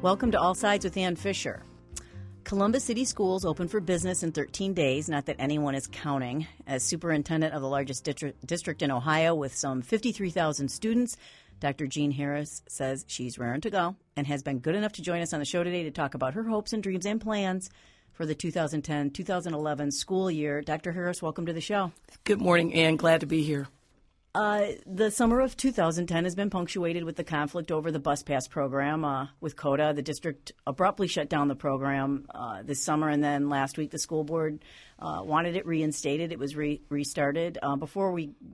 Welcome to All Sides with Ann Fisher. Columbus City Schools open for business in 13 days, not that anyone is counting. As superintendent of the largest district in Ohio with some 53,000 students, Dr. Jean Harris says she's raring to go and has been good enough to join us on the show today to talk about her hopes and dreams and plans for the 2010-2011 school year. Dr. Harris, welcome to the show. Good morning, Ann. Glad to be here. The summer of 2010 has been punctuated with the conflict over the bus pass program with COTA. The district abruptly shut down the program this summer, and then last week the school board wanted it reinstated. It was restarted. Before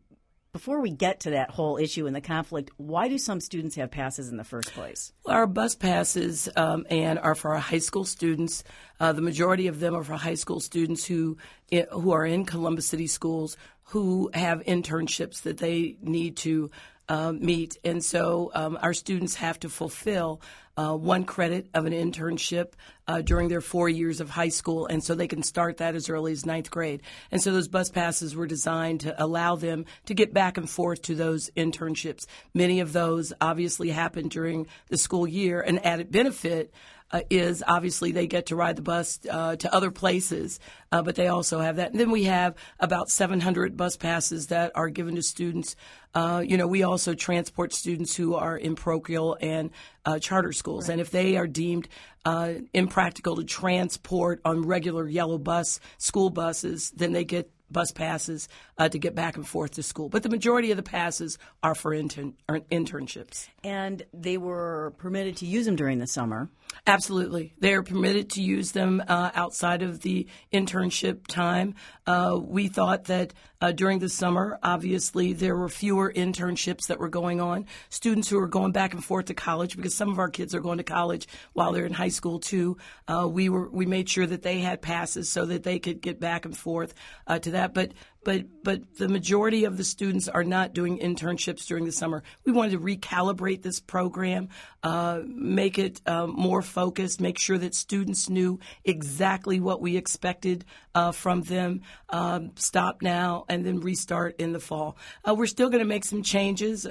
we get to that whole issue and the conflict, why do some students have passes in the first place? Our bus passes, Ann, are for our high school students. The majority of them are for high school students who are in Columbus City Schools who have internships that they need to meet. And so our students have to fulfill 1 credit of an internship during their 4 years of high school, and so they can start that as early as 9th grade. And so those bus passes were designed to allow them to get back and forth to those internships. Many of those obviously happen during the school year. An added benefit is obviously they get to ride the bus to other places, but they also have that. And then we have about 700 bus passes that are given to students. We also transport students who are in parochial and charter schools. Right. And if they are deemed impractical to transport on regular yellow school buses, then they get bus passes to get back and forth to school. But the majority of the passes are for internships. And they were permitted to use them during the summer. Absolutely. They are permitted to use them outside of the internship time. We thought that during the summer, obviously, there were fewer internships that were going on. Students who are going back and forth to college, because some of our kids are going to college while they're in high school, too. We made sure that they had passes so that they could get back and forth to that. But the majority of the students are not doing internships during the summer. We wanted to recalibrate this program, make it more focused, make sure that students knew exactly what we expected from them, stop now, and then restart in the fall. We're still going to make some changes.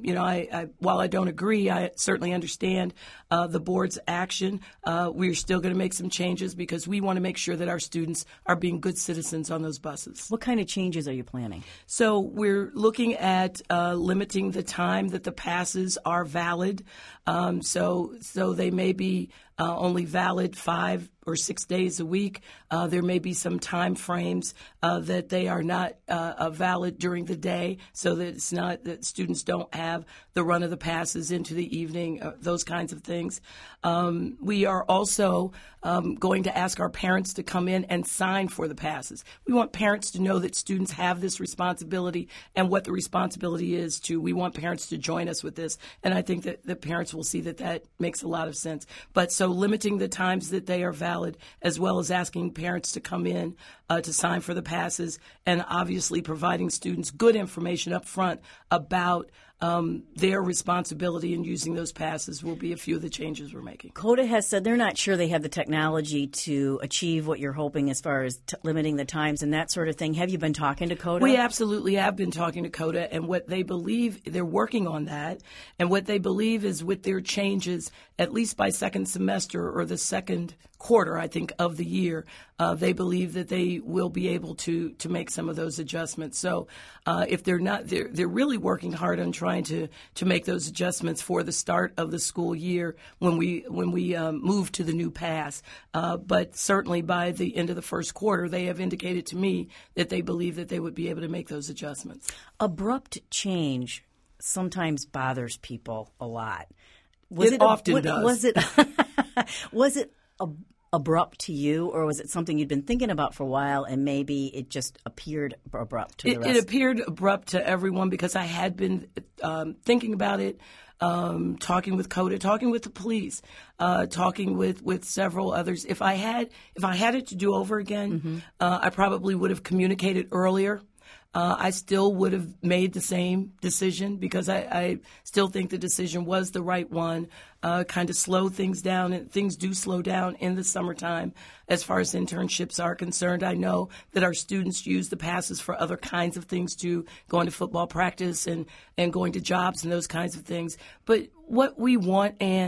While I don't agree, I certainly understand the board's action. We're still going to make some changes because we want to make sure that our students are being good citizens on those buses. What kind of changes are you planning? So we're looking at limiting the time that the passes are valid. So they may be only valid 5 or 6 days a week. There may be some time frames that they are not valid during the day, so that it's not that students don't have the run of the passes into the evening, those kinds of things. We are also going to ask our parents to come in and sign for the passes. We want parents to know that students have this responsibility and what the responsibility is to. We want parents to join us with this, and I think that the parents will see that that makes a lot of sense. But so limiting the times that they are valid, as well as asking parents to come in to sign for the passes, and obviously providing students good information up front about their responsibility in using those passes will be a few of the changes we're making. COTA has said they're not sure they have the technology to achieve what you're hoping as far as limiting the times and that sort of thing. Have you been talking to COTA? We absolutely have been talking to COTA, and what they believe, they're working on that, and what they believe is with their changes, at least by second semester or the second quarter, I think, of the year, they believe that they will be able to make some of those adjustments. So if they're not, they're really working hard on trying to make those adjustments for the start of the school year when we move to the new pass. But certainly by the end of the first quarter, they have indicated to me that they believe that they would be able to make those adjustments. Abrupt change sometimes bothers people a lot. Often does. Was it abrupt to you, or was it something you'd been thinking about for a while and maybe it just appeared abrupt to the rest? It appeared abrupt to everyone because I had been thinking about it, talking with COTA, talking with the police, talking with several others. If I had it to do over again, I probably would have communicated earlier. I still would have made the same decision because I still think the decision was the right one. Kind of slow things down, and things do slow down in the summertime as far as internships are concerned. I know that our students use the passes for other kinds of things too, going to football practice and going to jobs and those kinds of things. But what we want, Ann,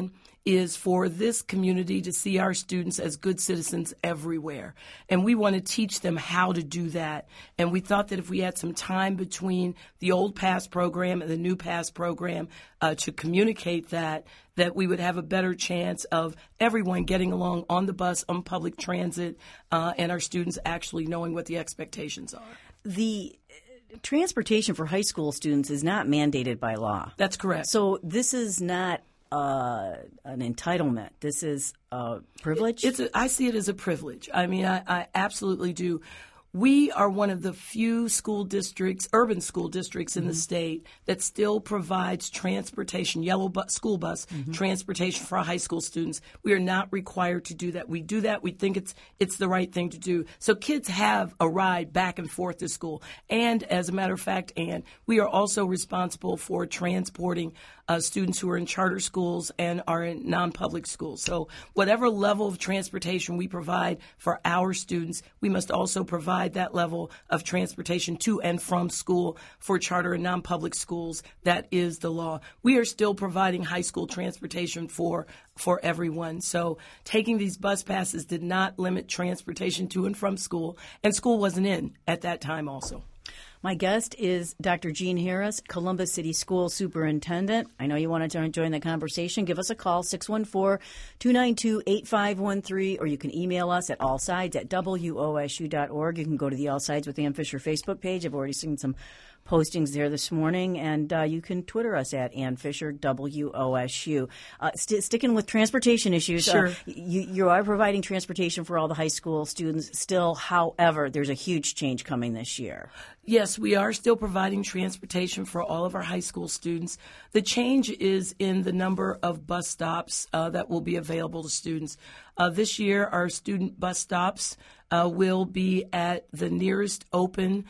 is for this community to see our students as good citizens everywhere. And we want to teach them how to do that. And we thought that if we had some time between the old PASS program and the new PASS program to communicate that we would have a better chance of everyone getting along on the bus, on public transit, and our students actually knowing what the expectations are. The transportation for high school students is not mandated by law. That's correct. So this is not an entitlement. This is a privilege? I see it as a privilege. I mean, I absolutely do. We are one of the few school districts, urban school districts in the state that still provides transportation, school bus transportation for our high school students. We are not required to do that. We do that. We think it's the right thing to do. So kids have a ride back and forth to school. And as a matter of fact, Ann, we are also responsible for transporting students who are in charter schools and are in non-public schools. So whatever level of transportation we provide for our students, we must also provide that level of transportation to and from school for charter and non-public schools. That is the law. We are still providing high school transportation for everyone. So taking these bus passes did not limit transportation to and from school, and school wasn't in at that time also. My guest is Dr. Jean Harris, Columbus City School Superintendent. I know you want to join the conversation. Give us a call, 614-292-8513, or you can email us at allsides@wosu.org. You can go to the All Sides with Ann Fisher Facebook page. I've already seen some postings there this morning, and you can Twitter us at Ann Fisher WOSU. Sticking with transportation issues, sure. You are providing transportation for all the high school students still. However, there's a huge change coming this year. Yes, we are still providing transportation for all of our high school students. The change is in the number of bus stops that will be available to students. This year, our student bus stops will be at the nearest open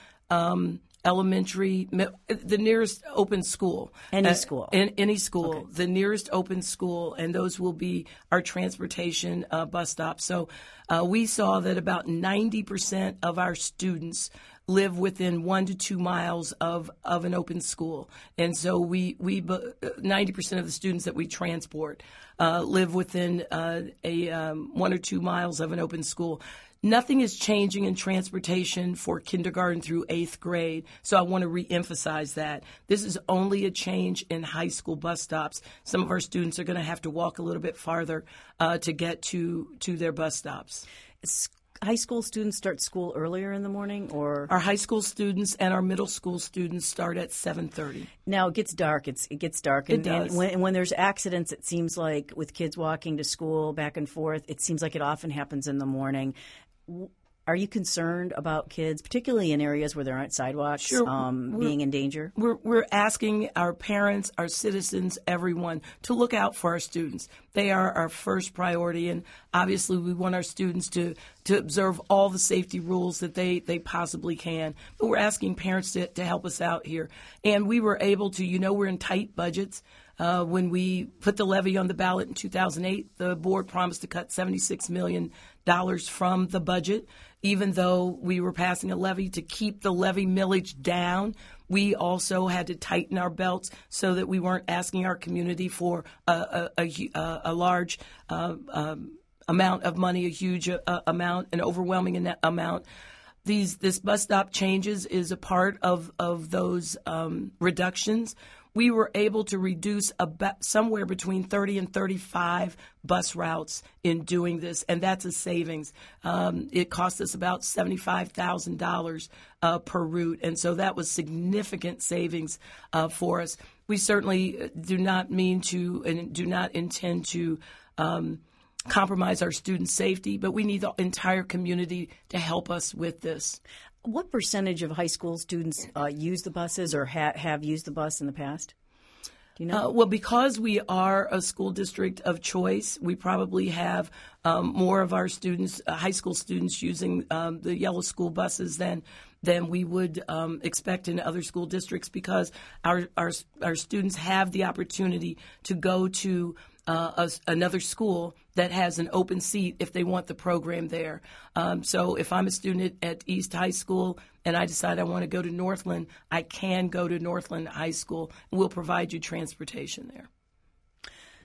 the nearest open school. Any school. Any school. Okay. The nearest open school, and those will be our transportation bus stops. So we saw that about 90% of our students live within 1 to 2 miles of an open school. And so 90% of the students that we transport live within 1 or 2 miles of an open school. Nothing is changing in transportation for kindergarten through 8th grade, so I want to reemphasize that. This is only a change in high school bus stops. Some of our students are going to have to walk a little bit farther to get to their bus stops. High school students start school earlier in the morning, or our high school students and our middle school students start at 7:30. Now it gets dark. It gets dark. It does. And when there's accidents, it seems like with kids walking to school back and forth, it seems like it often happens in the morning. Are you concerned about kids, particularly in areas where there aren't sidewalks, sure. Being in danger? We're asking our parents, our citizens, everyone to look out for our students. They are our first priority, and obviously we want our students to observe all the safety rules that they possibly can. But we're asking parents to help us out here. And we were able to, we're in tight budgets. When we put the levy on the ballot in 2008, the board promised to cut $76 million from the budget. Even though we were passing a levy to keep the levy millage down, we also had to tighten our belts so that we weren't asking our community for a large amount of money, a huge amount, an overwhelming amount. This bus stop changes is a part of those reductions. We were able to reduce somewhere between 30 and 35 bus routes in doing this, and that's a savings. It cost us about $75,000 per route, and so that was significant savings for us. We certainly do not mean to and do not intend to compromise our student safety, but we need the entire community to help us with this. What percentage of high school students use the buses or have used the bus in the past? Do you know? Well, because we are a school district of choice, we probably have more of our students, high school students, using the yellow school buses than we would expect in other school districts, because our students have the opportunity to go to another school that has an open seat if they want the program there. So if I'm a student at East High School and I decide I want to go to Northland, I can go to Northland High School, and we'll provide you transportation there.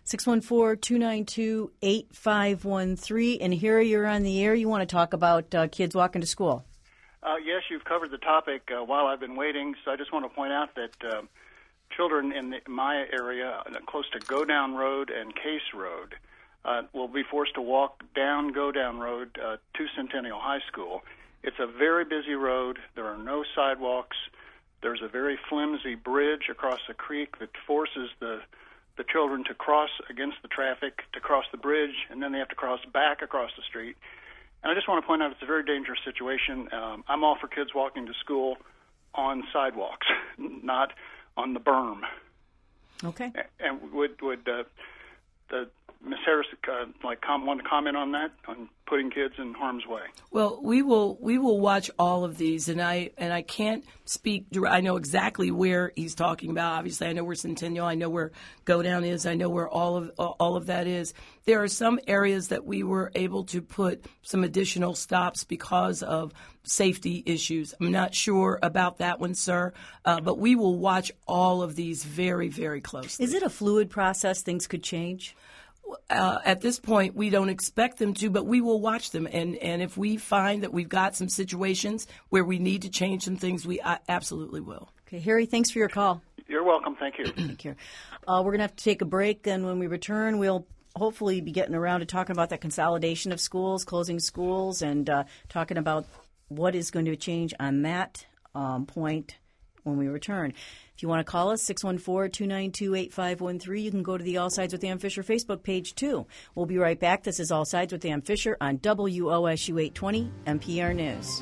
614-292-8513. And here you're on the air. You want to talk about kids walking to school. Yes, you've covered the topic while I've been waiting. So I just want to point out that children in my area, close to Go Down Road and Case Road, will be forced to walk down Go Down Road to Centennial High School. It's a very busy road. There are no sidewalks. There's a very flimsy bridge across the creek that forces the children to cross against the traffic, to cross the bridge, and then they have to cross back across the street. And I just want to point out it's a very dangerous situation. I'm all for kids walking to school on sidewalks, not on the berm. Okay. And would Ms. Harris want to comment on that, on putting kids in harm's way? Well, we will watch all of these, and I can't speak. I know exactly where he's talking about. Obviously, I know where Centennial. I know where Go Down is. I know where all of that is. There are some areas that we were able to put some additional stops because of safety issues. I'm not sure about that one, sir, but we will watch all of these very, very closely. Is it a fluid process? Things could change? At this point, we don't expect them to, but we will watch them. And if we find that we've got some situations where we need to change some things, we absolutely will. Okay, Harry, thanks for your call. You're welcome. Thank you. Thank you. We're going to have to take a break, and when we return, we'll hopefully be getting around to talking about that consolidation of schools, closing schools, and talking about what is going to change on that point when we return. If you want to call us, 614-292-8513. You can go to the All Sides with Ann Fisher Facebook page, too. We'll be right back. This is All Sides with Ann Fisher on WOSU 820 NPR News.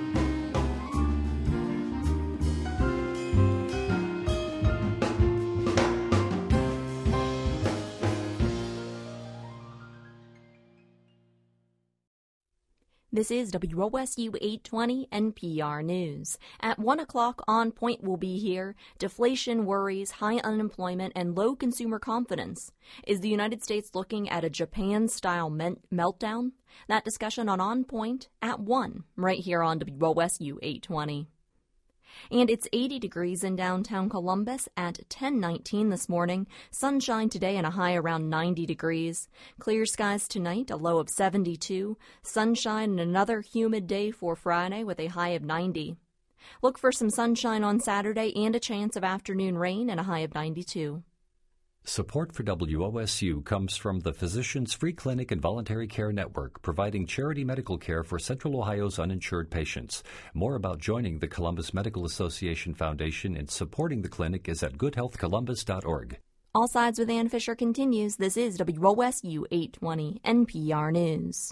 This is WOSU 820 NPR News. At 1 o'clock, On Point will be here. Deflation worries, high unemployment, and low consumer confidence. Is the United States looking at a Japan-style meltdown? That discussion on Point at 1, right here on WOSU 820. And it's 80 degrees in downtown Columbus at 10:19 this morning. Sunshine today and a high around 90 degrees. Clear skies tonight, a low of 72. Sunshine and another humid day for Friday with a high of 90. Look for some sunshine on Saturday and a chance of afternoon rain and a high of 92. Support for WOSU comes from the Physicians Free Clinic and Voluntary Care Network, providing charity medical care for Central Ohio's uninsured patients. More about joining the Columbus Medical Association Foundation and supporting the clinic is at goodhealthcolumbus.org. All Sides with Ann Fisher continues. This is WOSU 820 NPR News.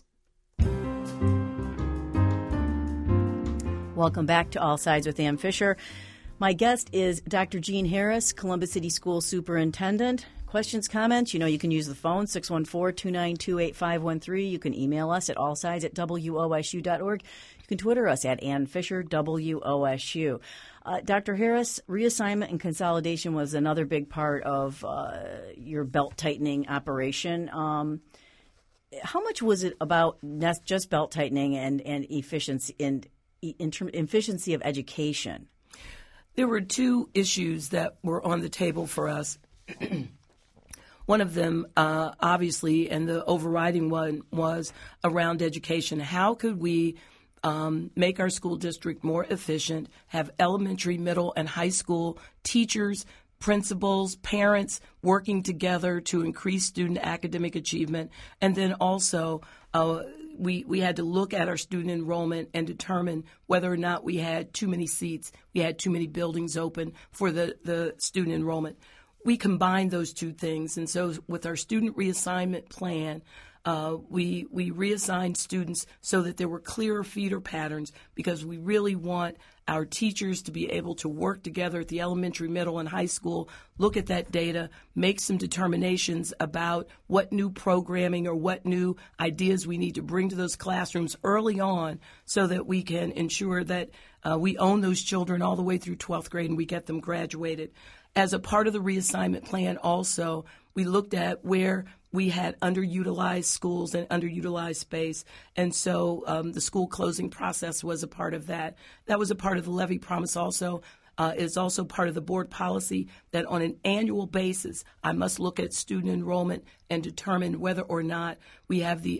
Welcome back to All Sides with Ann Fisher. My guest is Dr. Jean Harris, Columbus City School Superintendent. Questions, comments, you can use the phone, 614-292-8513. You can email us at allsides@wosu.org. You can Twitter us at Ann Fisher, WOSU. Dr. Harris, reassignment and consolidation was another big part of your belt-tightening operation. How much was it about not just belt-tightening and efficiency efficiency of education? There were two issues that were on the table for us. One of them, obviously, and the overriding one, was around education. How could we make our school district more efficient, have elementary, middle, and high school teachers, principals, parents working together to increase student academic achievement, and then also we had to look at our student enrollment and determine whether or not we had too many seats, we had too many buildings open for the student enrollment. We combined those two things, and so with our student reassignment plan, we reassigned students so that there were clearer feeder patterns, because we really want our teachers to be able to work together at the elementary, middle, and high school, look at that data, make some determinations about what new programming or what new ideas we need to bring to those classrooms early on so that we can ensure that we own those children all the way through 12th grade and we get them graduated. As a part of the reassignment plan also, we looked at where we had underutilized schools and underutilized space, and so the school closing process was a part of that. That was a part of the levy promise also. It is also part of the board policy that on an annual basis, I must look at student enrollment and determine whether or not we have the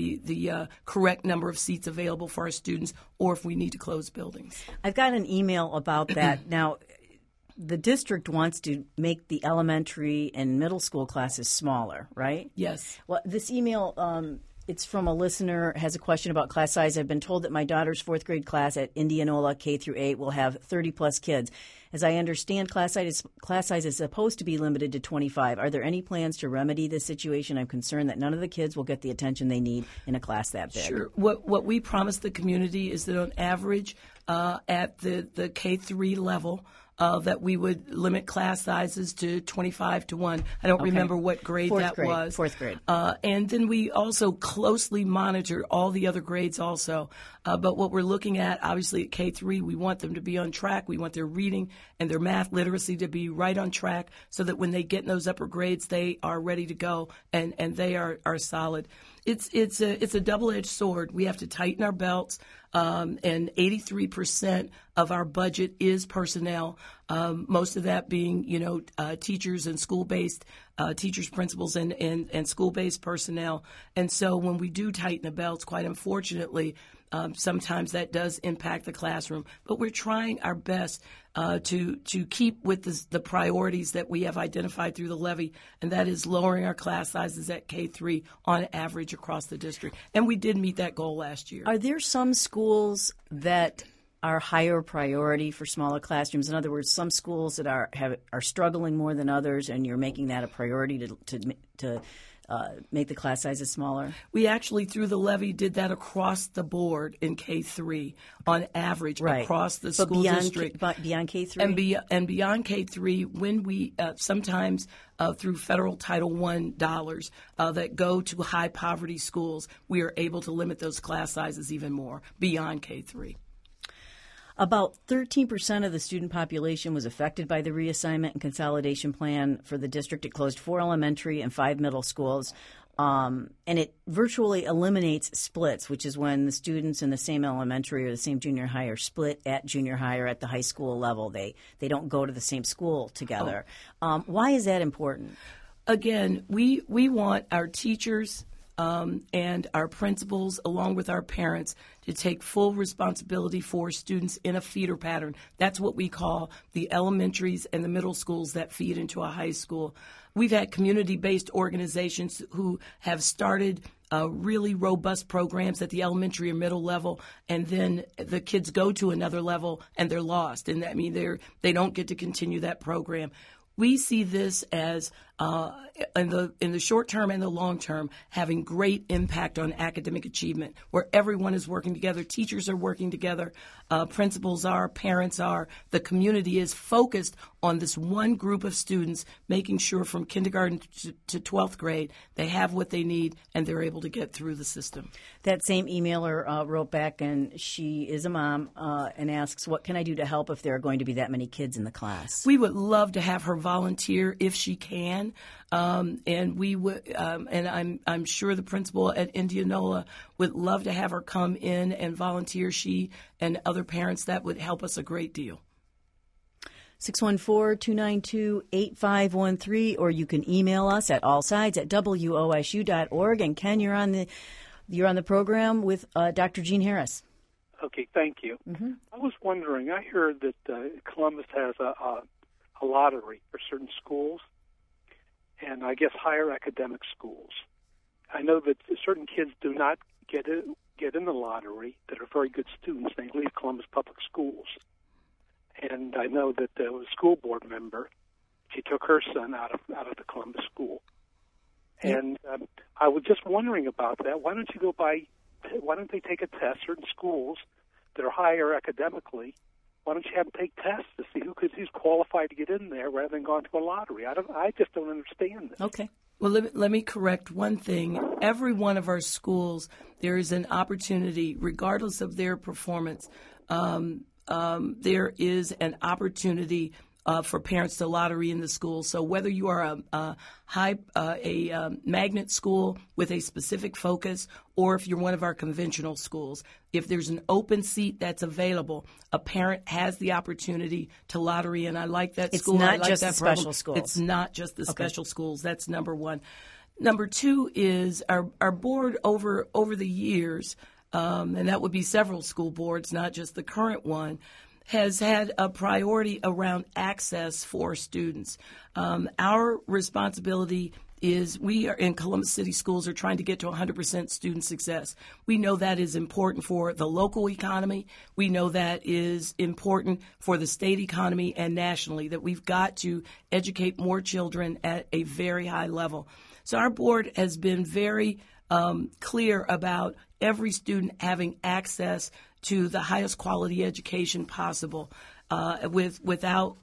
correct number of seats available for our students, or if we need to close buildings. I've got an email about that. Now, the district wants to make the elementary and middle school classes smaller, right? Yes. Well, this email, it's from a listener, has a question about class size. I've been told that my daughter's fourth grade class at Indianola K through 8 will have 30-plus kids. As I understand, class size is supposed to be limited to 25. Are there any plans to remedy this situation? I'm concerned that none of the kids will get the attention they need in a class that big. Sure. What we promise the community is that on average, at the K-3 level, that we would limit class sizes to 25 to 1. I don't remember what grade that was. Fourth grade. And then we also closely monitor all the other grades also. But what we're looking at, obviously, at K-3, we want them to be on track. We want their reading and their math literacy to be right on track so that when they get in those upper grades, they are ready to go and they are solid. It's a double-edged sword. We have to tighten our belts, and 83% of our budget is personnel. Most of that being, teachers and school-based teachers, principals, and school-based personnel. And so when we do tighten the belts, quite unfortunately, sometimes that does impact the classroom. But we're trying our best to keep with the priorities that we have identified through the levy, and that is lowering our class sizes at K-3 on average across the district. And we did meet that goal last year. Are there some schools that are higher priority for smaller classrooms? In other words, some schools that are struggling more than others, and you're making that a priority to make the class sizes smaller? We actually, through the levy, did that across the board in K-3 on average across the school district. But beyond K-3? And beyond K-3, when we sometimes through federal Title I dollars that go to high poverty schools, we are able to limit those class sizes even more beyond K-3. About 13% of the student population was affected by the reassignment and consolidation plan for the district. It closed 4 elementary and 5 middle schools, and it virtually eliminates splits, which is when the students in the same elementary or the same junior high are split at junior high or at the high school level. They don't go to the same school together. Why is that important? Again, we want our teachers and our principals, along with our parents, to take full responsibility for students in a feeder pattern. That's what we call the elementaries and the middle schools that feed into a high school. We've had community-based organizations who have started really robust programs at the elementary or middle level, and then the kids go to another level and they're lost. And I mean, they don't get to continue that program. We see this as, in the short term and the long term, having great impact on academic achievement, where everyone is working together. Teachers are working together. Principals are, parents are. The community is focused on this one group of students, making sure from kindergarten to 12th grade they have what they need and they're able to get through the system. That same emailer wrote back, and she is a mom, and asks, what can I do to help if there are going to be that many kids in the class? We would love to have her volunteer if she can. And we would, and I'm sure the principal at Indianola would love to have her come in and volunteer. She and other parents, that would help us a great deal. 614-292-8513, or you can email us at allsides@wosu.org. And Ken, you're on the program with Dr. Jean Harris. Okay, thank you. Mm-hmm. I was wondering, I heard that Columbus has a lottery for certain schools, and I guess higher academic schools. I know that certain kids do not get in the lottery that are very good students. They leave Columbus Public Schools. And I know that there was a school board member. She took her son out of the Columbus school. And I was just wondering about that. Why don't they take a test, certain schools that are higher academically, why don't you have them take tests to see who's qualified to get in there rather than going to a lottery? I just don't understand this. Okay. Well, let me correct one thing. Every one of our schools, there is an opportunity, regardless of their performance, there is an opportunity for parents to lottery in the school. So whether you are a magnet school with a specific focus, or if you're one of our conventional schools, if there's an open seat that's available, a parent has the opportunity to lottery. And I like that school. It's not I like just that the special problem. schools. It's not just the special schools. That's number one. Number two is our board over the years, and that would be several school boards, not just the current one, has had a priority around access for students. Our responsibility is we are in Columbus City Schools are trying to get to 100% student success. We know that is important for the local economy. We know that is important for the state economy and nationally, that we've got to educate more children at a very high level. So our board has been very clear about every student having access to the highest quality education possible, without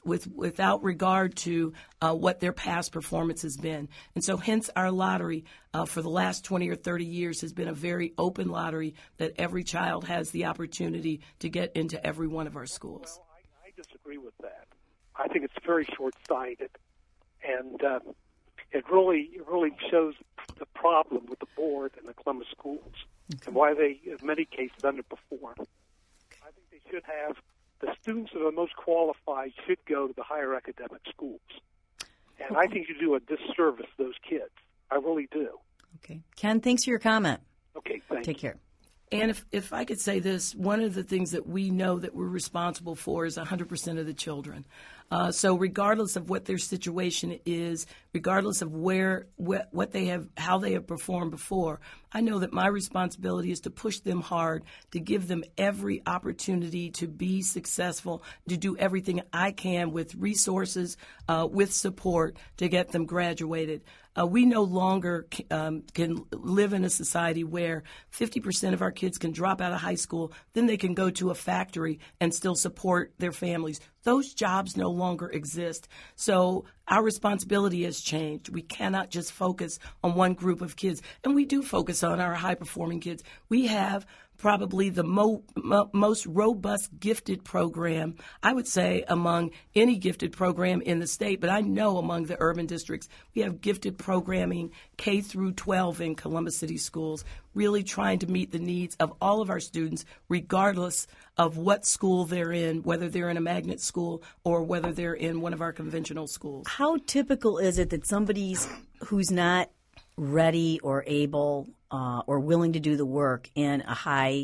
regard to what their past performance has been. And so hence our lottery for the last 20 or 30 years has been a very open lottery that every child has the opportunity to get into every one of our schools. Well, I disagree with that. I think it's very short-sighted, and it really shows the problem with the board and the Columbus schools and why they, in many cases, underperform. I think they should have the students that are most qualified should go to the higher academic schools. And I think you do a disservice to those kids. I really do. Okay. Ken, thanks for your comment. Okay, thanks. Take care. And if I could say this, one of the things that we know that we're responsible for is 100% of the children. So regardless of what their situation is, regardless of what they have, how they have performed before, I know that my responsibility is to push them hard, to give them every opportunity to be successful, to do everything I can with resources, with support to get them graduated. We no longer can live in a society where 50% of our kids can drop out of high school, then they can go to a factory and still support their families. Those jobs no longer exist. So our responsibility has changed. We cannot just focus on one group of kids. And we do focus on our high-performing kids. We have probably the most robust gifted program, I would say, among any gifted program in the state. But I know among the urban districts, we have gifted programming K through 12 in Columbus City Schools, really trying to meet the needs of all of our students, regardless of what school they're in, whether they're in a magnet school or whether they're in one of our conventional schools. How typical is it that somebody who's not ready or able or willing to do the work in a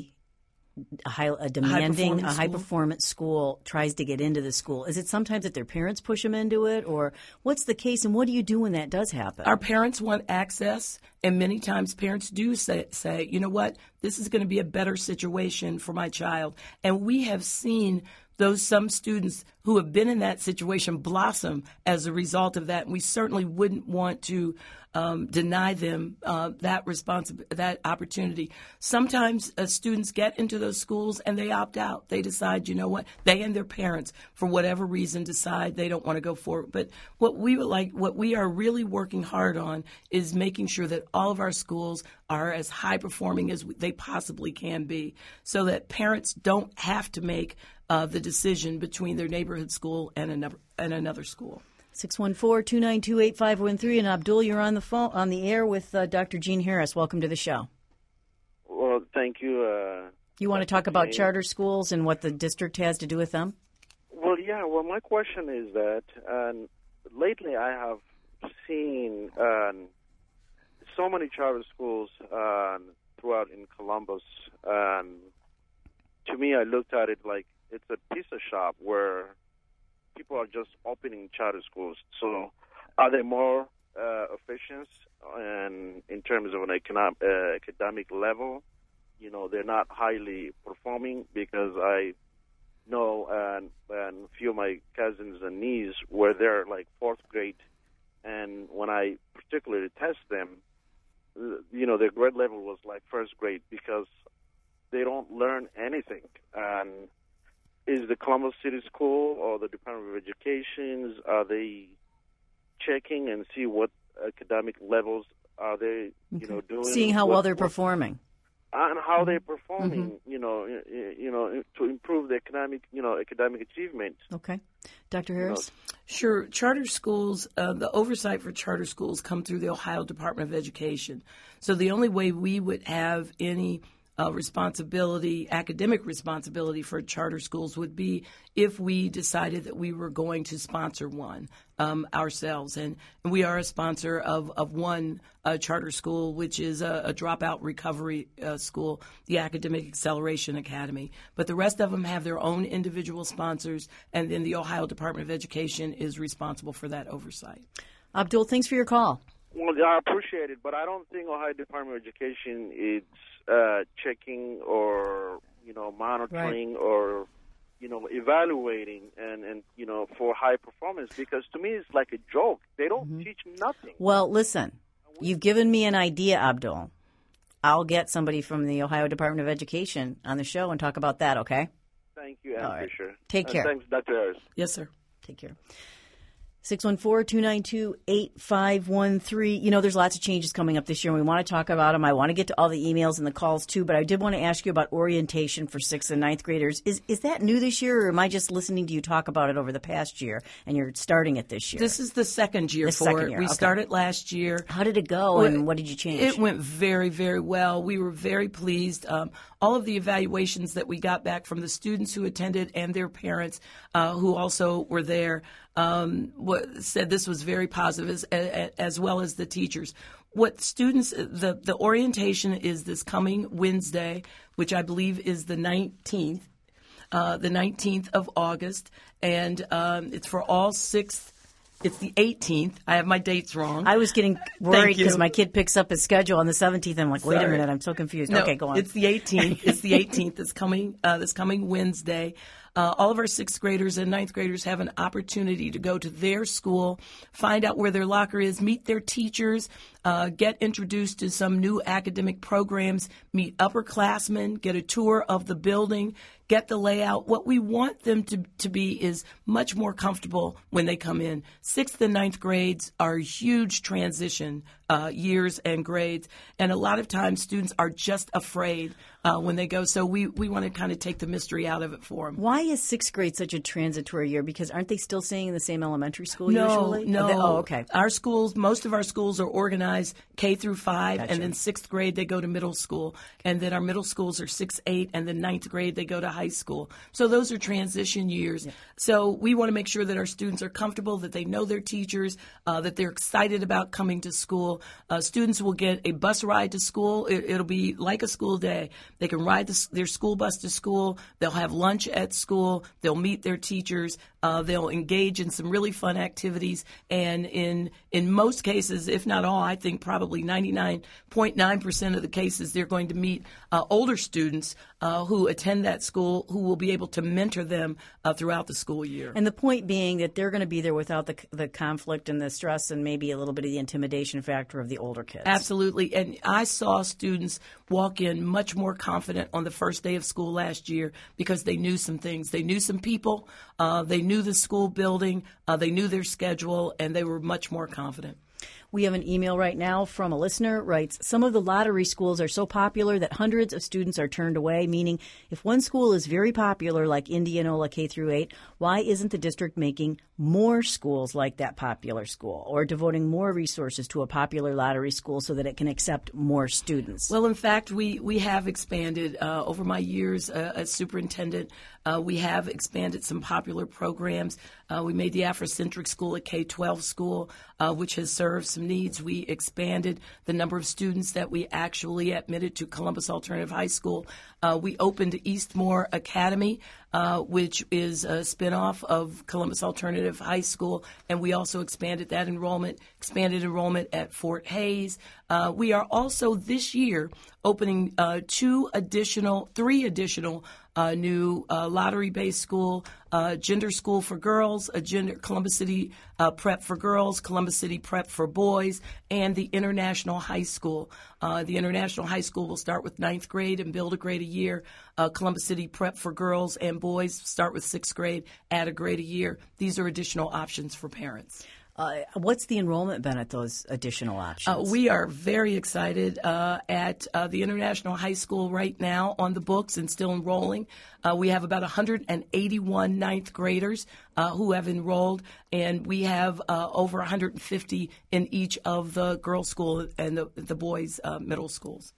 high performance school tries to get into the school? Is it sometimes that their parents push them into it, or what's the case, and what do you do when that does happen? Our parents want access, and many times parents do say, you know what, this is going to be a better situation for my child. And we have seen some students who have been in that situation blossom as a result of that. And we certainly wouldn't want to deny them that opportunity. Sometimes students get into those schools and they opt out. They decide, you know what, they and their parents, for whatever reason, decide they don't want to go forward. But what we are really working hard on is making sure that all of our schools are as high performing as they possibly can be, so that parents don't have to make the decision between their neighborhood school and another school. 614-292-8513. And Abdul, you're on the air with Dr. Jean Harris. Welcome to the show. Well, thank you. You want to talk about charter schools and what the district has to do with them? Well, yeah. Well, my question is that lately I have seen so many charter schools throughout in Columbus. To me, I looked at it like it's a pizza shop where people are just opening charter schools. So are they more efficient in terms of an academic level? You know, they're not highly performing, because I know and a few of my cousins and nieces were there like fourth grade, and when I particularly test them, you know, their grade level was like first grade, because they don't learn anything. And is the Columbus City School or the Department of Education, are they checking and see what academic levels are they, doing? Seeing how well they're performing. and how they're performing, to improve the academic achievement. Okay. Dr. Harris? Sure. Charter schools, the oversight for charter schools come through the Ohio Department of Education. So the only way we would have any academic responsibility for charter schools would be if we decided that we were going to sponsor one ourselves. And we are a sponsor of one charter school, which is a dropout recovery school, the Academic Acceleration Academy. But the rest of them have their own individual sponsors, and then the Ohio Department of Education is responsible for that oversight. Abdul, thanks for your call. Well, I appreciate it, but I don't think Ohio Department of Education is checking or monitoring or evaluating and for high performance, because to me it's like a joke. They don't teach nothing. Well, listen, you've given me an idea, Abdul. I'll get somebody from the Ohio Department of Education on the show and talk about that. Okay? Thank you, Ann Fisher. Take care. Thanks, Dr. Harris. Yes, sir. Take care. 614-292-8513. There's lots of changes coming up this year, and we want to talk about them. I want to get to all the emails and the calls, too, but I did want to ask you about orientation for 6th and 9th graders. Is that new this year, or am I just listening to you talk about it over the past year, and you're starting it this year? This is the second year for it. We started last year. How did it go, and what did you change? It went very, very well. We were very pleased. All of the evaluations that we got back from the students who attended and their parents who also were there said this was very positive, as well as the teachers. What students, the orientation is this coming Wednesday, which I believe is the 19th of August, and it's for all 6th. It's the 18th. I have my dates wrong. I was getting worried because my kid picks up his schedule on the 17th. I'm like, wait a minute, I'm so confused. No, okay, go on. It's the 18th. It's the 18th. This coming Wednesday. All of our 6th graders and 9th graders have an opportunity to go to their school, find out where their locker is, meet their teachers, get introduced to some new academic programs, meet upperclassmen, get a tour of the building, get the layout. What we want them to be is much more comfortable when they come in. 6th and 9th grades are huge transition years and grades, and a lot of times students are just afraid when they go. So we want to kind of take the mystery out of it for them. Why is 6th grade such a transitory year? Because aren't they still staying in the same elementary school usually? No. Okay. Most of our schools are organized K through 5, Gotcha. and then 6th grade they go to middle school, and then our middle schools are 6, 8, and then 9th grade they go to high school. So those are transition years. Yeah. So we want to make sure that our students are comfortable, that they know their teachers, that they're excited about coming to school. Students will get a bus ride to school. It'll be like a school day. They can ride their school bus to school. They'll have lunch at school. They'll meet their teachers. They'll engage in some really fun activities. And in most cases, if not all, I think probably 99.9% of the cases, they're going to meet older students who attend that school who will be able to mentor them throughout the school year. And the point being that they're going to be there without the conflict and the stress and maybe a little bit of the intimidation factor of the older kids. Absolutely. And I saw students walk in much more confident on the first day of school last year because they knew some things. They knew some people. They knew the school building. They knew their schedule, and they were much more confident. We have an email right now from a listener, writes, some of the lottery schools are so popular that hundreds of students are turned away, meaning if one school is very popular like Indianola K through 8, why isn't the district making more schools like that popular school or devoting more resources to a popular lottery school so that it can accept more students? Well, in fact, we have expanded over my years as superintendent. We have expanded some popular programs. We made the Afrocentric School a K-12 school, which has served some needs. We expanded the number of students that we actually admitted to Columbus Alternative High School. We opened Eastmore Academy, which is a spinoff of Columbus Alternative High School, and we also expanded enrollment at Fort Hays. We are also this year opening 3 additional new lottery-based school, gender school for girls, Columbus City Prep for girls, Columbus City Prep for boys, and the International High School. The International High School will start with 9th grade and build a grade a year. Columbus City Prep for girls and boys start with 6th grade, add a grade a year. These are additional options for parents. What's the enrollment been at those additional options? We are very excited at the International High School right now on the books and still enrolling. We have about 181 ninth graders who have enrolled, and we have over 150 in each of the girls' school and the boys' middle schools.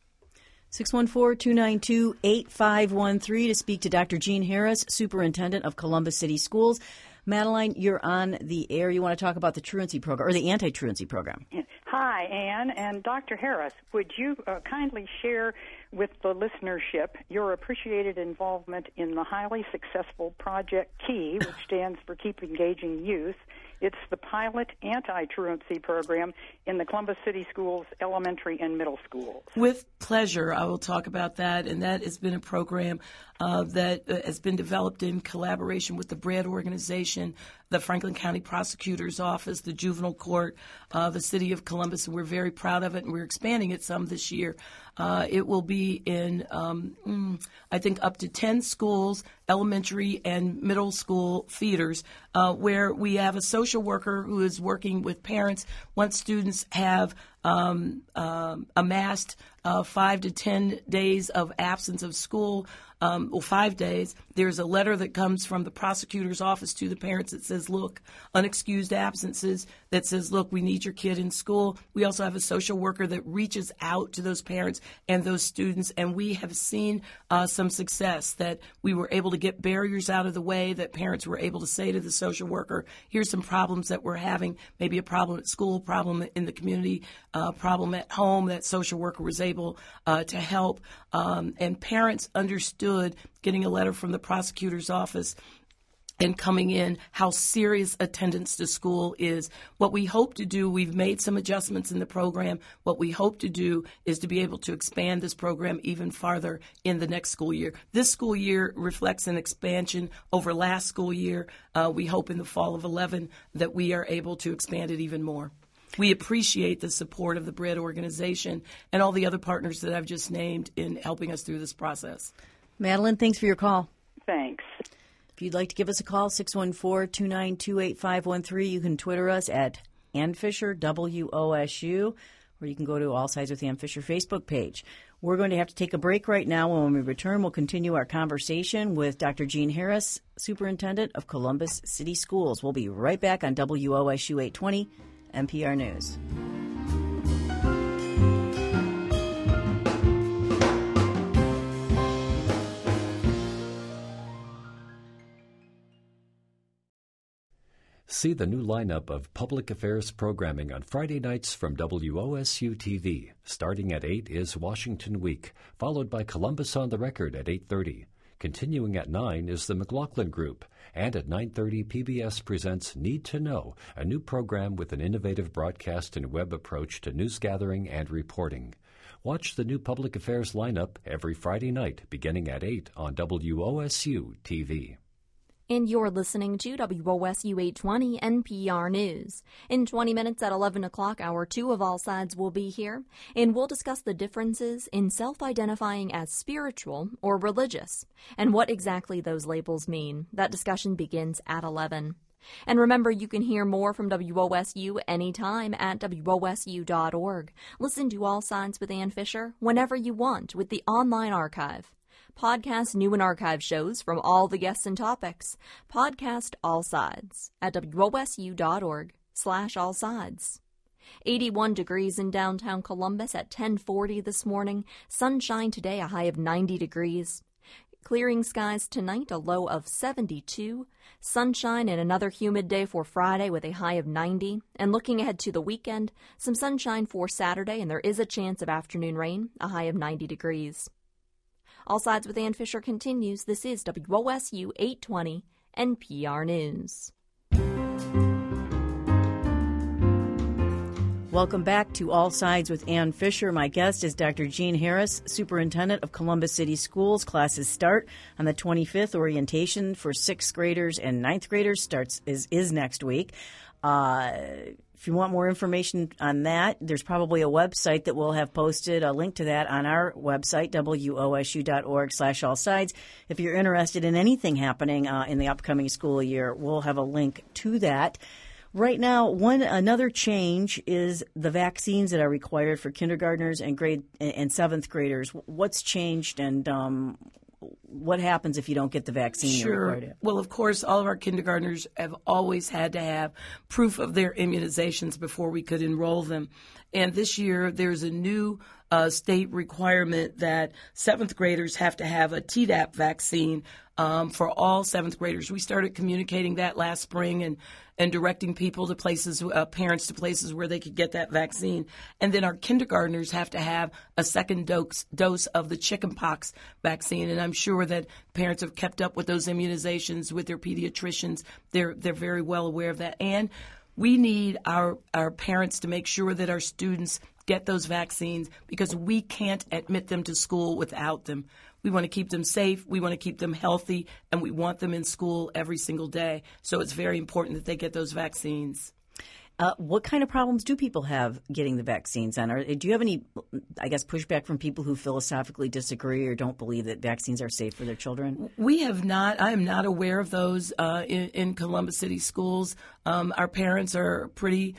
614-292-8513 to speak to Dr. Jean Harris, Superintendent of Columbus City Schools. Madeline, you're on the air. You want to talk about the truancy program, or the anti-truancy program. Hi, Ann. And Dr. Harris, would you kindly share with the listenership your appreciated involvement in the highly successful Project KEY, which stands for Keep Engaging Youth? It's the pilot anti-truancy program in the Columbus City Schools elementary and middle schools. With pleasure, I will talk about that. And that has been a program that has been developed in collaboration with the BREAD organization, the Franklin County Prosecutor's Office, the Juvenile Court, the City of Columbus, and we're very proud of it, and we're expanding it some this year. It will be in, I think, up to 10 schools, elementary and middle school feeders, where we have a social worker who is working with parents once students have amassed 5 to 10 days of absence of school, 5 days. There's a letter that comes from the prosecutor's office to the parents that says, look, unexcused absences, that says, look, we need your kid in school. We also have a social worker that reaches out to those parents and those students, and we have seen some success that we were able to get barriers out of the way, that parents were able to say to the social worker, here's some problems that we're having, maybe a problem at school, problem in the community, problem at home. That social worker was able to help, and parents understood getting a letter from the prosecutor's office and coming in how serious attendance to school is. What we hope to do, we've made some adjustments in the program. What we hope to do is to be able to expand this program even farther in the next school year. This school year reflects an expansion over last school year. We hope in the fall of 11 that we are able to expand it even more. We appreciate the support of the BREAD organization and all the other partners that I've just named in helping us through this process. Madeline, thanks for your call. Thanks. If you'd like to give us a call, 614-292-8513. You can Twitter us at Ann Fisher, WOSU, or you can go to All Sides with Ann Fisher Facebook page. We're going to have to take a break right now. When we return, we'll continue our conversation with Dr. Jean Harris, Superintendent of Columbus City Schools. We'll be right back on WOSU 820, NPR News. See the new lineup of public affairs programming on Friday nights from WOSU TV. Starting at 8 is Washington Week, followed by Columbus on the Record at 8:30. Continuing at 9 is the McLaughlin Group, and at 9:30 PBS presents Need to Know, a new program with an innovative broadcast and web approach to news gathering and reporting. Watch the new public affairs lineup every Friday night beginning at 8 on WOSU TV. And you're listening to WOSU 820 NPR News. In 20 minutes at 11 o'clock, Hour 2 of All Sides will be here, and we'll discuss the differences in self-identifying as spiritual or religious, and what exactly those labels mean. That discussion begins at 11. And remember, you can hear more from WOSU anytime at WOSU.org. Listen to All Sides with Ann Fisher whenever you want with the online archive. Podcast new and archive shows from all the guests and topics. Podcast All Sides at WOSU.org/allsides. 81 degrees in downtown Columbus at 10:40 this morning. Sunshine today, a high of 90 degrees. Clearing skies tonight, a low of 72. Sunshine and another humid day for Friday with a high of 90. And looking ahead to the weekend, some sunshine for Saturday, and there is a chance of afternoon rain, a high of 90 degrees. All Sides with Ann Fisher continues. This is WOSU 820 NPR News. Welcome back to All Sides with Ann Fisher. My guest is Dr. Jean Harris, Superintendent of Columbus City Schools. Classes start on the 25th. Orientation for 6th graders and 9th graders is next week. If you want more information on that, there's probably a website that we'll have posted a link to that on our website, WOSU.org/allsides. If you're interested in anything happening in the upcoming school year, we'll have a link to that. Right now, another change is the vaccines that are required for kindergartners and seventh graders. What's changed, and what happens if you don't get the vaccine? Sure. Well, of course, all of our kindergartners have always had to have proof of their immunizations before we could enroll them. And this year, there's a new state requirement that seventh graders have to have a Tdap vaccine for all seventh graders. We started communicating that last spring and directing people to places, parents to places where they could get that vaccine. And then our kindergartners have to have a second dose of the chickenpox vaccine. And I'm sure that parents have kept up with those immunizations with their pediatricians. They're very well aware of that. And we need our parents to make sure that our students get those vaccines because we can't admit them to school without them. We want to keep them safe, we want to keep them healthy, and we want them in school every single day. So it's very important that they get those vaccines. What kind of problems do people have getting the vaccines? And do you have any, pushback from people who philosophically disagree or don't believe that vaccines are safe for their children? We have not. I am not aware of those in Columbus City schools. Our parents are pretty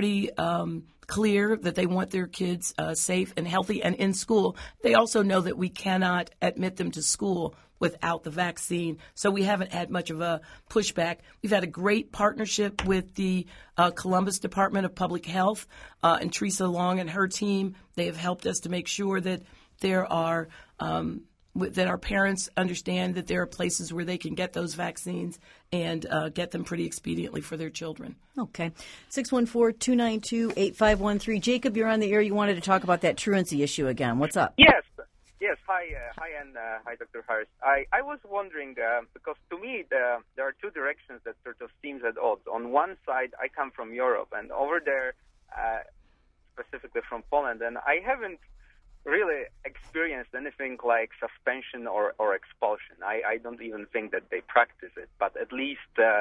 clear that they want their kids safe and healthy and in school. They also know that we cannot admit them to school without the vaccine. So we haven't had much of a pushback. We've had a great partnership with the Columbus Department of Public Health and Teresa Long and her team. They have helped us to make sure that there are that our parents understand that there are places where they can get those vaccines and get them pretty expediently for their children. Okay. 614-292-8513. Jacob, you're on the air. You wanted to talk about that truancy issue again. What's up? Yes. Hi, Ann. Hi, Dr. Harris. I was wondering, because to me, there are two directions that sort of seems at odds. On one side, I come from Europe, and over there, specifically from Poland, and I haven't really experienced anything like suspension or expulsion. I don't even think that they practice it, but at least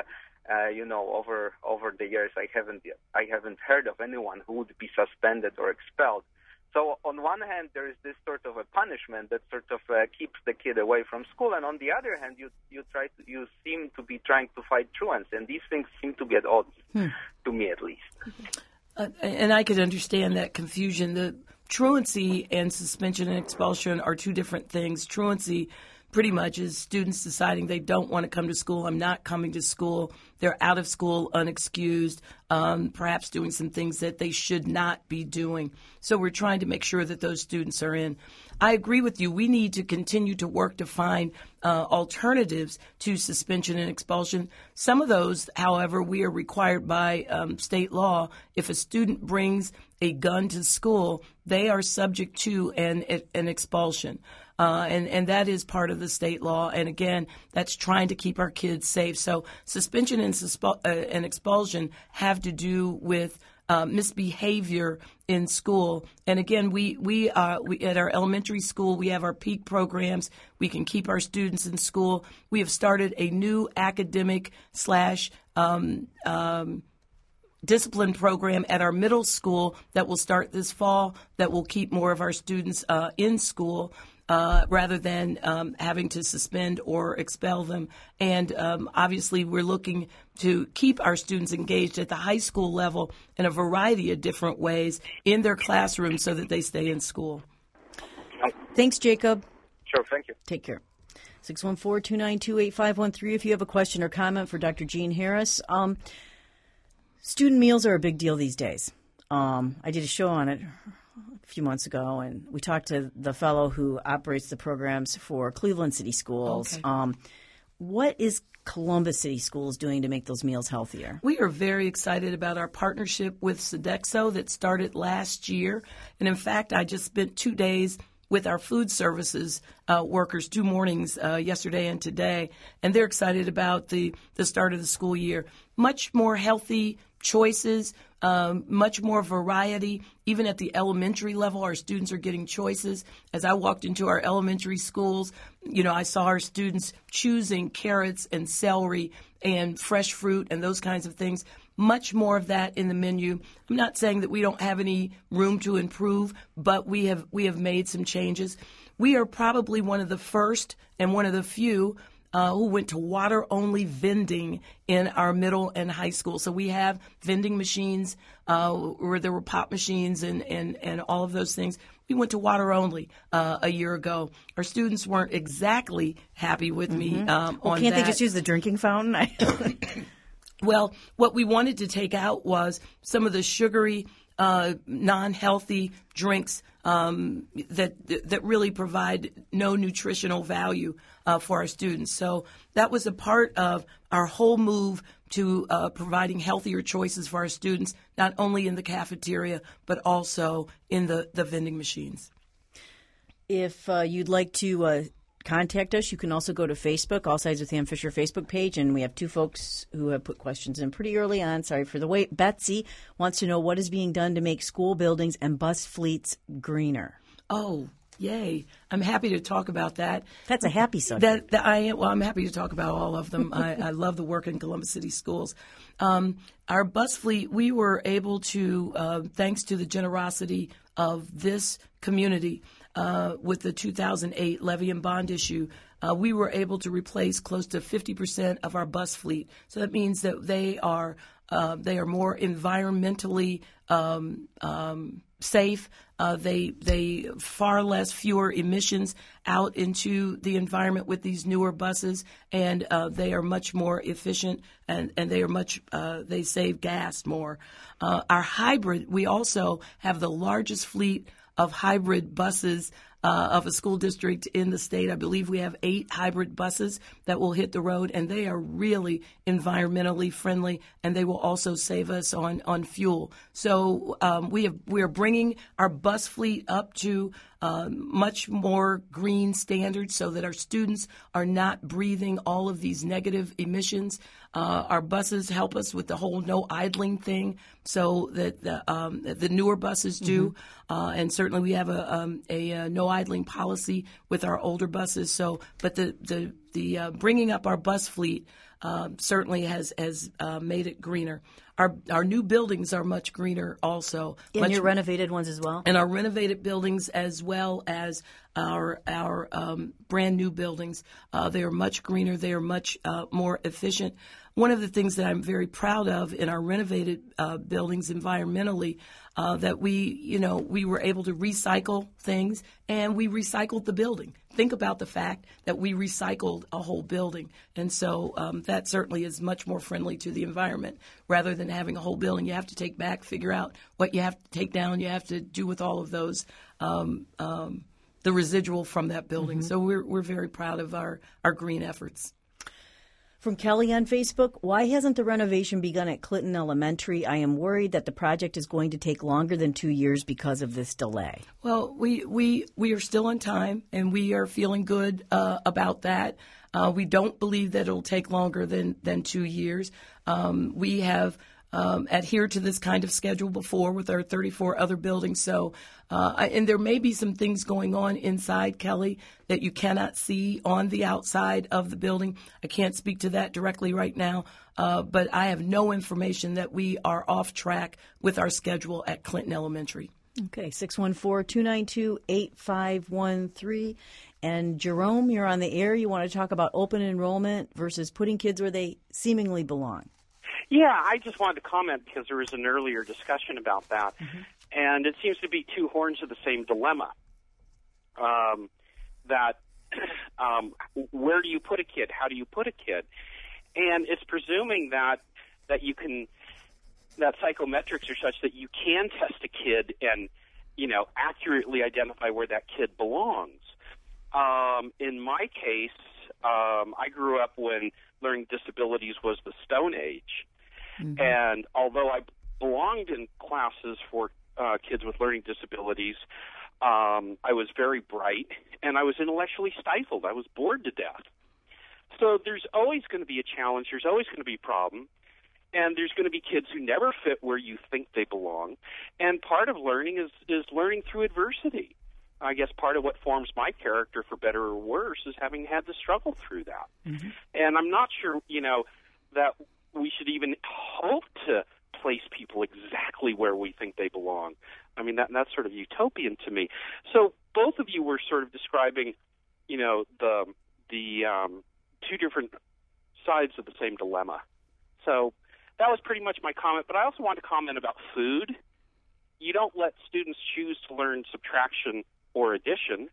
over the years, I haven't heard of anyone who would be suspended or expelled. So on one hand, there is this sort of a punishment that sort of keeps the kid away from school, and on the other hand, you seem to be trying to fight truancy, and these things seem to be at odds, to me at least. And I could understand that confusion. The truancy and suspension and expulsion are two different things. Truancy pretty much is students deciding they don't want to come to school. I'm not coming to school. They're out of school unexcused, perhaps doing some things that they should not be doing. So we're trying to make sure that those students are in. I agree with you. We need to continue to work to find alternatives to suspension and expulsion. Some of those, however, we are required by state law. If a student brings a gun to school, they are subject to an expulsion. And that is part of the state law. And again, that's trying to keep our kids safe. So suspension and expulsion have to do with misbehavior in school. And again, we at our elementary school, we have our peak programs. We can keep our students in school. We have started a new academic / discipline program at our middle school that will start this fall that will keep more of our students in school. Rather than having to suspend or expel them. And obviously, we're looking to keep our students engaged at the high school level in a variety of different ways in their classrooms so that they stay in school. Thanks, Jacob. Sure, thank you. Take care. 614-292-8513 if you have a question or comment for Dr. Jean Harris. Student meals are a big deal these days. I did a show on it a few months ago, and we talked to the fellow who operates the programs for Cleveland City Schools. Okay. What is Columbus City Schools doing to make those meals healthier? We are very excited about our partnership with Sodexo that started last year. And in fact, I just spent 2 days with our food services workers, 2 mornings, yesterday and today. And they're excited about the start of the school year. Much more healthy choices, much more variety. Even at the elementary level, our students are getting choices. As I walked into our elementary schools, I saw our students choosing carrots and celery and fresh fruit and those kinds of things. Much more of that in the menu. I'm not saying that we don't have any room to improve, but we have made some changes. We are probably one of the first and one of the few who went to water-only vending in our middle and high school. So we have vending machines where there were pop machines and all of those things. We went to water only a year ago. Our students weren't exactly happy with me on can't that. they just use the drinking fountain? Well, what we wanted to take out was some of the sugary, non-healthy drinks that really provide no nutritional value for our students. So that was a part of our whole move to providing healthier choices for our students, not only in the cafeteria, but also in the vending machines. If you'd like to contact us, you can also go to Facebook, All Sides with Ann Fisher Facebook page, and we have two folks who have put questions in pretty early on. Sorry for the wait. Betsy wants to know what is being done to make school buildings and bus fleets greener. Oh, yay. I'm happy to talk about that. That's a happy subject. I'm happy to talk about all of them. I love the work in Columbus City Schools. Our bus fleet, we were able to, thanks to the generosity of this community, with the 2008 levy and bond issue, we were able to replace close to 50% of our bus fleet. So that means that they are more environmentally safe. They far fewer emissions out into the environment with these newer buses, and they are much more efficient, and they are they save gas more. Our hybrid, we also have the largest fleet of hybrid buses of a school district in the state. I believe we have 8 hybrid buses that will hit the road, and they are really environmentally friendly, and they will also save us on fuel. So we are bringing our bus fleet up to much more green standards so that our students are not breathing all of these negative emissions. Our buses help us with the whole no idling thing, so that the newer buses do, and certainly we have a no idling policy with our older buses. So, but the bringing up our bus fleet certainly has made it greener. Our new buildings are much greener also. And your renovated ones as well? And our renovated buildings as well as our brand new buildings. They are much greener. They are much more efficient. One of the things that I'm very proud of in our renovated buildings environmentally, that we were able to recycle things, and we recycled the building. Think about the fact that we recycled a whole building. And so that certainly is much more friendly to the environment. Rather than having a whole building you have to take back, figure out what you have to take down, you have to do with all of those, the residual from that building. So we're very proud of our green efforts. From Kelly on Facebook, why hasn't the renovation begun at Clinton Elementary? I am worried that the project is going to take longer than 2 years because of this delay. Well, we are still on time, and we are feeling good about that. We don't believe that it'll take longer than 2 years. We have adhered to this kind of schedule before with our 34 other buildings. So, and there may be some things going on inside, Kelly, that you cannot see on the outside of the building. I can't speak to that directly right now, but I have no information that we are off track with our schedule at Clinton Elementary. Okay, 614-292-8513. And Jerome, you're on the air. You want to talk about open enrollment versus putting kids where they seemingly belong. Yeah, I just wanted to comment because there was an earlier discussion about that. And it seems to be two horns of the same dilemma. Where do you put a kid? How do you put a kid? And it's presuming that you can, that psychometrics are such that you can test a kid and, accurately identify where that kid belongs. In my case, I grew up when learning disabilities was the Stone Age. And although I belonged in classes for kids with learning disabilities, I was very bright, and I was intellectually stifled. I was bored to death. So there's always going to be a challenge. There's always going to be a problem. And there's going to be kids who never fit where you think they belong. And part of learning is learning through adversity. I guess part of what forms my character, for better or worse, is having had to struggle through that. And I'm not sure, that we should even hope to place people exactly where we think they belong. I mean, that's sort of utopian to me. So both of you were sort of describing, the two different sides of the same dilemma. So that was pretty much my comment. But I also want to comment about food. You don't let students choose to learn subtraction or addition.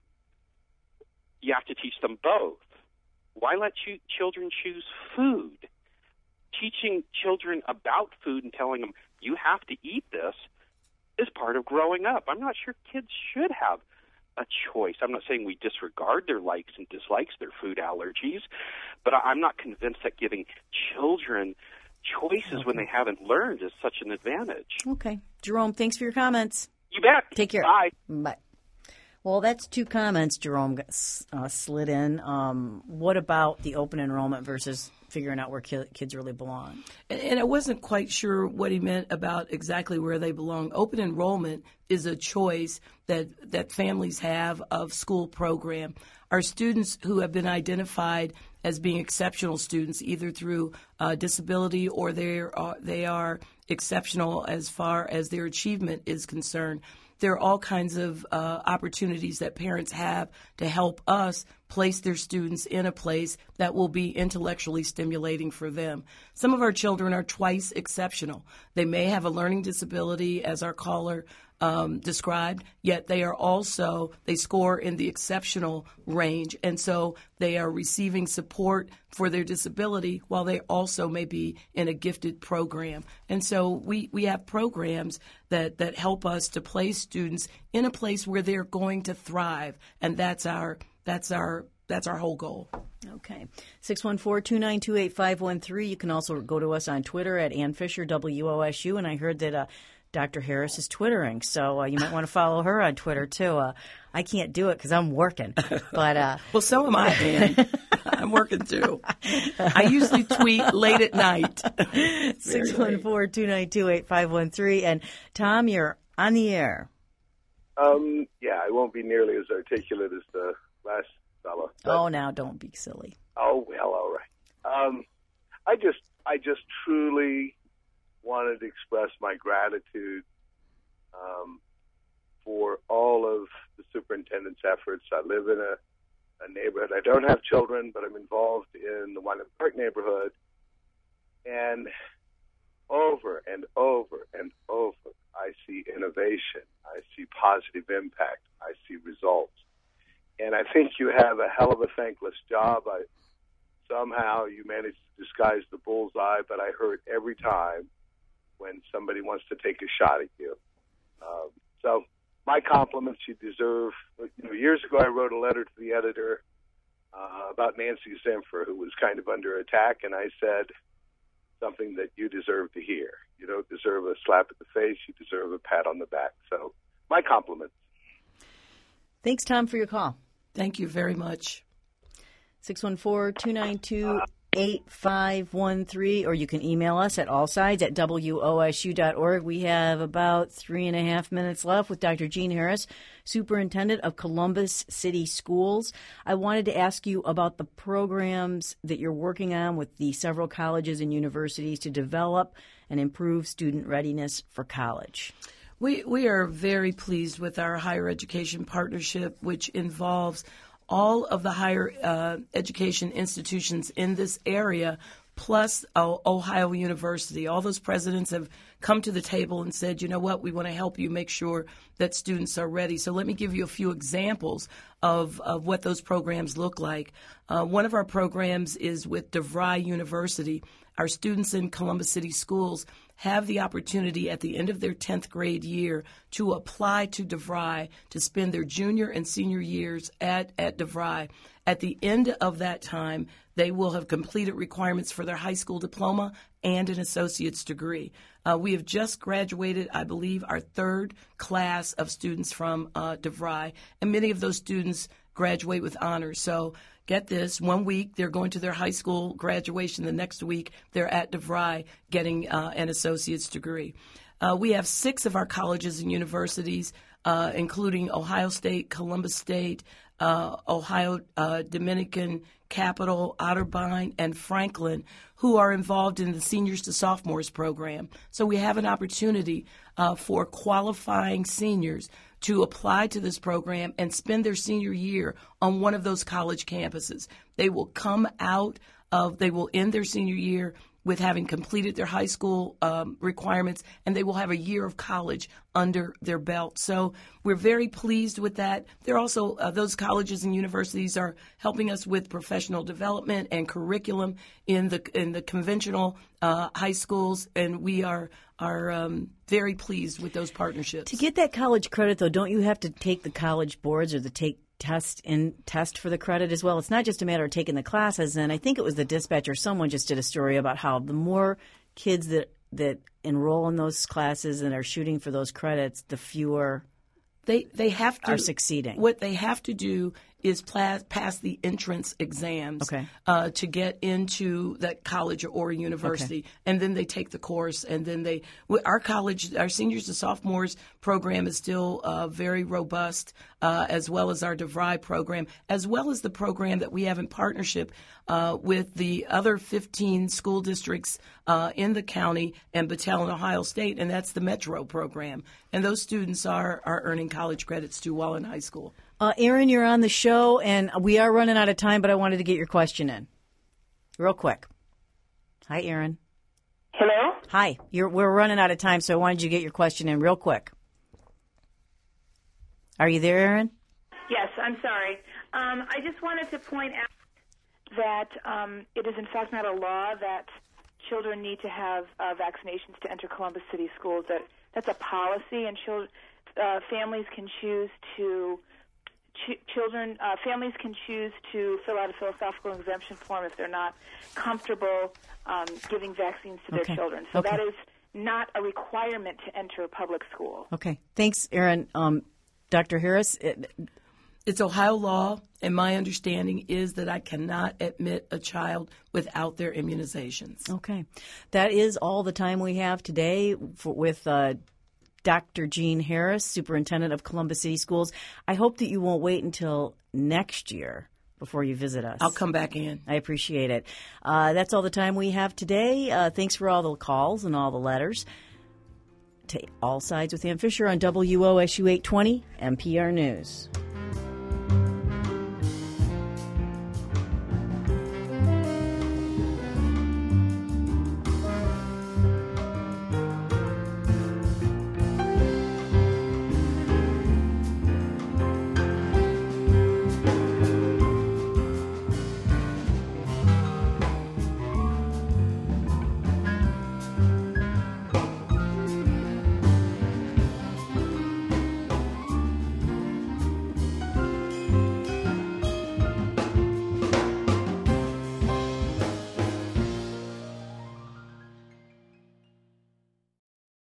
You have to teach them both. Why let children choose food? Teaching children about food and telling them, you have to eat this, is part of growing up. I'm not sure kids should have a choice. I'm not saying we disregard their likes and dislikes, their food allergies, but I'm not convinced that giving children choices when they haven't learned is such an advantage. Okay. Jerome, thanks for your comments. You bet. Take care. Bye. Bye. Well, that's two comments Jerome slid in. What about the open enrollment versus figuring out where kids really belong? And I wasn't quite sure what he meant about exactly where they belong. Open enrollment is a choice that families have of school program. Our students who have been identified as being exceptional students, either through disability or they are exceptional as far as their achievement is concerned, there are all kinds of opportunities that parents have to help us place their students in a place that will be intellectually stimulating for them. Some of our children are twice exceptional. They may have a learning disability, as our caller described, yet they score in the exceptional range, and so they are receiving support for their disability while they also may be in a gifted program. And so we have programs that help us to place students in a place where they're going to thrive, and that's our whole goal. Okay. 614-292-8513. You can also go to us on Twitter at Ann Fisher, WOSU, and I heard that Dr. Harris is Twittering, so you might want to follow her on Twitter, too. I can't do it because I'm working. But well, so am I, Ann. I'm working, too. I usually tweet late at night. 614-292-8513. And, Tom, you're on the air. Yeah, I won't be nearly as articulate as the last fellow. Oh, now don't be silly. Oh, well, all right. I just truly wanted to express my gratitude for all of the superintendent's efforts. I live in a neighborhood. I don't have children, but I'm involved in the Wyland Park neighborhood. And over and over and over, I see innovation. I see positive impact. I see results. And I think you have a hell of a thankless job. Somehow you managed to disguise the bullseye, but I hurt every time when somebody wants to take a shot at you. So my compliments, you deserve. Years ago I wrote a letter to the editor about Nancy Zimpher, who was kind of under attack, and I said something that you deserve to hear. You don't deserve a slap at the face. You deserve a pat on the back. So my compliments. Thanks, Tom, for your call. Thank you very much. 614-292-8513, or you can email us at allsides@wosu.org. We have about 3.5 minutes left with Dr. Gene Harris, Superintendent of Columbus City Schools. I wanted to ask you about the programs that you're working on with the several colleges and universities to develop and improve student readiness for college. We are very pleased with our higher education partnership, which involves all of the higher education institutions in this area, plus Ohio University. All those presidents have come to the table and said, you know what, we want to help you make sure that students are ready. So let me give you a few examples of what those programs look like. One of our programs is with DeVry University. Our students in Columbus City Schools have the opportunity at the end of their 10th grade year to apply to DeVry to spend their junior and senior years at DeVry. At the end of that time, they will have completed requirements for their high school diploma and an associate's degree. We have just graduated, I believe, our third class of students from DeVry, and many of those students graduate with honors. So get this, 1 week they're going to their high school graduation. The next week they're at DeVry getting an associate's degree. We have 6 of our colleges and universities, including Ohio State, Columbus State, Ohio Dominican Capital, Otterbein, and Franklin, who are involved in the Seniors to Sophomores program. So we have an opportunity for qualifying seniors to apply to this program and spend their senior year on one of those college campuses. They will end their senior year with having completed their high school requirements, and they will have a year of college under their belt. So we're very pleased with that. They're also, those colleges and universities are helping us with professional development and curriculum in the conventional high schools, and we are very pleased with those partnerships. To get that college credit, though, don't you have to take the college boards or test for the credit as well? It's not just a matter of taking the classes. And I think it was the Dispatch or someone just did a story about how the more kids that enroll in those classes and are shooting for those credits, the fewer they have to, are succeeding. What they have to do is pass the entrance exams to get into that college or university, and then they take the course, and then our seniors to sophomores program is still very robust, as well as our DeVry program, as well as the program that we have in partnership with the other 15 school districts in the county and Battelle and Ohio State, and that's the Metro program. And those students are earning college credits too while in high school. Aaron, you're on the show, and we are running out of time, but I wanted to get your question in real quick. Hi, Aaron. Hello? Hi. We're running out of time, so I wanted you to get your question in real quick. Are you there, Aaron? Yes, I'm sorry. I just wanted to point out that it is in fact not a law that children need to have vaccinations to enter Columbus City schools. That's a policy, and families can choose to families can choose to fill out a philosophical exemption form if they're not comfortable giving vaccines to their children. So that is not a requirement to enter a public school. Okay. Thanks, Aaron. Dr. Harris? It's Ohio law, and my understanding is that I cannot admit a child without their immunizations. Okay. That is all the time we have today with Dr. Jean Harris, Superintendent of Columbus City Schools. I hope that you won't wait until next year before you visit us. I'll come back in. I appreciate it. That's all the time we have today. Thanks for all the calls and all the letters. To All Sides with Ann Fisher on WOSU 820 NPR News.